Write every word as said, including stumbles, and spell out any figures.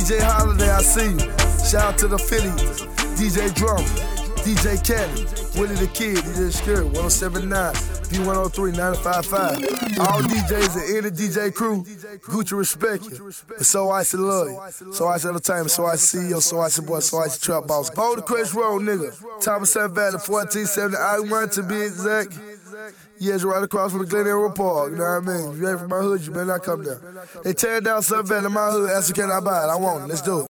J Holiday, I see you. Shout out to the Philly, D J Drum, D J Kelly, Willie the Kid, D J Skirt, one oh seven point nine, B one oh three, nine five five. All D Js and any D J crew, Gucci respect you. And so I say love you. So I say entertainment, so I see you, so I say boy, so I say trap boss. Hold the Crest Road, nigga. Top of Saint Valley, fourteen seventy, I want to be exact. Yeah, it's right across from the Glen Arrow Park, you know what I mean? If you ain't from my hood, you better not come there. They tear down Saint Valley in my hood, ask me can I buy it, I want it, let's do it.